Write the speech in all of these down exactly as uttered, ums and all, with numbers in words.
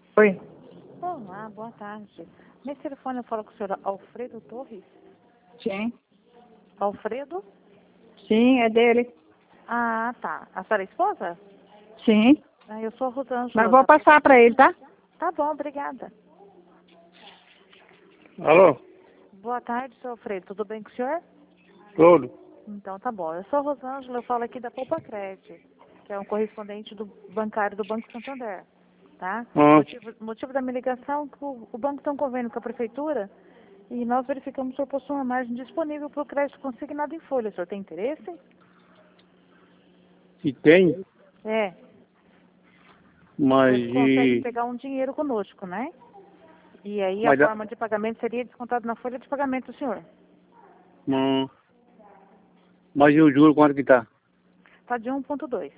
Oi. Olá, boa tarde. Nesse telefone eu falo com o senhor Alfredo Torres. Sim. Alfredo? Sim, é dele. Ah, tá. A senhora é esposa? Sim. Ah, eu sou a Rosângela. Mas vou da- passar para ele, tá? Tá bom, obrigada. Alô? Boa tarde, senhor Alfredo. Tudo bem com o senhor? Tudo? Então tá bom. Eu sou a Rosângela, eu falo aqui da Poupa Cred, que é um correspondente do bancário do Banco Santander. Tá? Ah, Motivo, motivo da minha ligação é que o, o banco tem um convênio com a prefeitura e nós verificamos que o senhor possui uma margem disponível para o crédito consignado em folha. O senhor tem interesse? se tem, É. mas Eles conseguem e... pegar um dinheiro conosco, né? E aí a Mas, dá- forma de pagamento seria descontado na folha de pagamento do senhor. hum, mas e o juro quanto que tá? Tá de um ponto dois.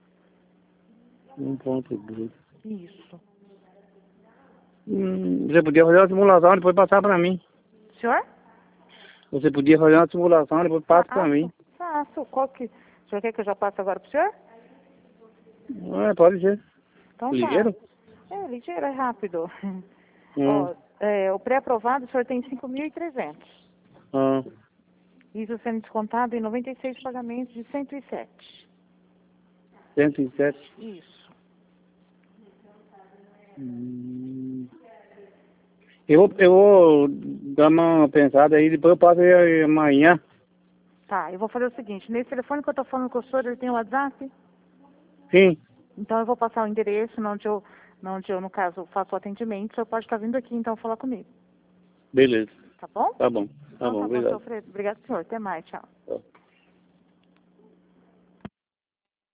Um ponto dois. Isso. Hum, você podia fazer uma simulação e depois passar para mim. Senhor? Você podia fazer uma simulação e depois passa para mim. Faço. Qual que... O senhor quer que eu já passe agora pro senhor? É, pode ser. Então Ligeiro? tá. É, ligeiro, é rápido. Hum, Ó, é, o pré-aprovado o senhor tem cinco mil e trezentos. ah, Isso sendo descontado em noventa e seis pagamentos de cento e sete. cento e sete. Isso. Hum, eu, vou- eu vou dar uma pensada aí, depois eu passo aí amanhã. Tá, eu vou fazer o seguinte. Nesse telefone que eu tô falando com o senhor, ele tem o WhatsApp? Sim, Então eu vou passar o endereço onde eu, onde eu, no caso, faço o atendimento. O senhor pode estar vindo aqui, então, falar comigo. beleza. Tá bom? Tá bom. Tá Então bom, tá bom, obrigado. senhor Alfredo. Obrigado, senhor. Até mais. Tchau.